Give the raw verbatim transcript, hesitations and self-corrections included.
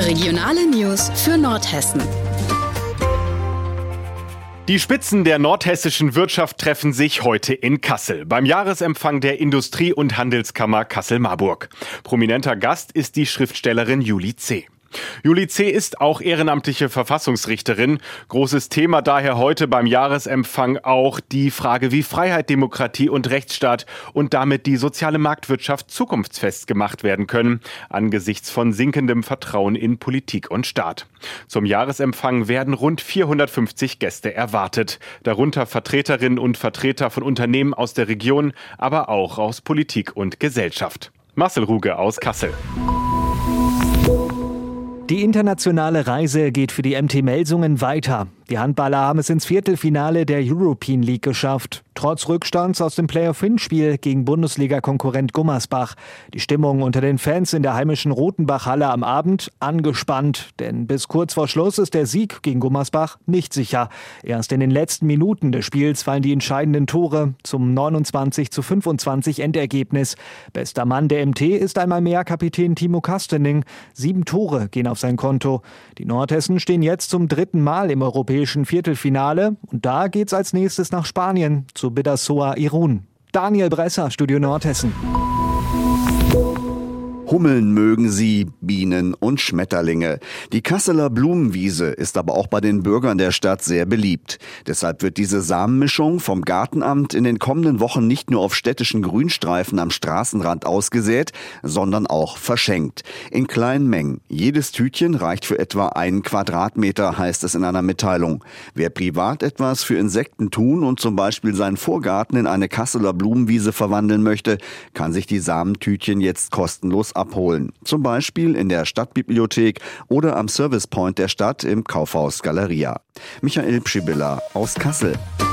Regionale News für Nordhessen. Die Spitzen der nordhessischen Wirtschaft treffen sich heute in Kassel beim Jahresempfang der Industrie- und Handelskammer Kassel-Marburg. Prominenter Gast ist die Schriftstellerin Julie C. Julie C. ist auch ehrenamtliche Verfassungsrichterin. Großes Thema daher heute beim Jahresempfang auch die Frage, wie Freiheit, Demokratie und Rechtsstaat und damit die soziale Marktwirtschaft zukunftsfest gemacht werden können, angesichts von sinkendem Vertrauen in Politik und Staat. Zum Jahresempfang werden rund vierhundertfünfzig Gäste erwartet, darunter Vertreterinnen und Vertreter von Unternehmen aus der Region, aber auch aus Politik und Gesellschaft. Marcel Ruge aus Kassel. Die internationale Reise geht für die M T Melsungen weiter. Die Handballer haben es ins Viertelfinale der European League geschafft. Trotz Rückstands aus dem Playoff-Hinspiel gegen Bundesliga-Konkurrent Gummersbach. Die Stimmung unter den Fans in der heimischen Rotenbach-Halle am Abend angespannt. Denn bis kurz vor Schluss ist der Sieg gegen Gummersbach nicht sicher. Erst in den letzten Minuten des Spiels fallen die entscheidenden Tore zum neunundzwanzig zu fünfundzwanzig Endergebnis. Bester Mann der M T ist einmal mehr Kapitän Timo Kastening. Sieben Tore gehen auf sein Konto. Die Nordhessen stehen jetzt zum dritten Mal im europäischen Viertelfinale. Und da geht's als nächstes nach Spanien zu Bidasoa Irún. Daniel Bresser, Studio Nordhessen. Hummeln mögen sie, Bienen und Schmetterlinge. Die Kasseler Blumenwiese ist aber auch bei den Bürgern der Stadt sehr beliebt. Deshalb wird diese Samenmischung vom Gartenamt in den kommenden Wochen nicht nur auf städtischen Grünstreifen am Straßenrand ausgesät, sondern auch verschenkt. In kleinen Mengen. Jedes Tütchen reicht für etwa einen Quadratmeter, heißt es in einer Mitteilung. Wer privat etwas für Insekten tun und zum Beispiel seinen Vorgarten in eine Kasseler Blumenwiese verwandeln möchte, kann sich die Samentütchen jetzt kostenlos abholen. Zum Beispiel in der Stadtbibliothek oder am Service Point der Stadt im Kaufhaus Galeria. Michael Pschibilla aus Kassel.